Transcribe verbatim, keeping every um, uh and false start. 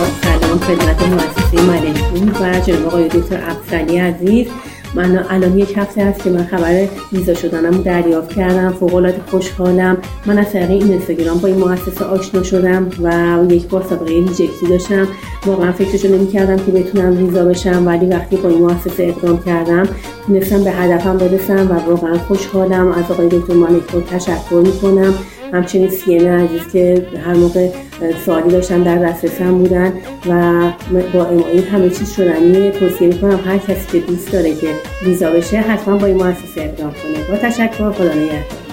سلام خدمت مؤسسه ملک پور و جناب آقای دکتر افضلی عزیز. من الان یک هفته هست که من خبر ویزا شدنم دریافت کردم. فوق العاده خوشحالم. من از طریق این اینستاگرام با این مؤسسه آشنا شدم و یک بار سابقه ریجکتی داشتم. واقعا فکرشو نمی‌کردم که بتونم ویزا بشم، ولی وقتی با این مؤسسه اقدام کردم تونستم به هدفم برسم و واقعا خوشحالم. از آقای دکتر ملک پور تشکر می‌کنم. همچنین سی ام عزیز که هر موقع سوالی داشتن در دسترسم بودن و با ام همه چیز شدنی. توصیه میکنم هر کسی که دوست داره که ویزا بشه حتما با این مؤسسه اقدام کنه. با تشکر. خدا نگهدار.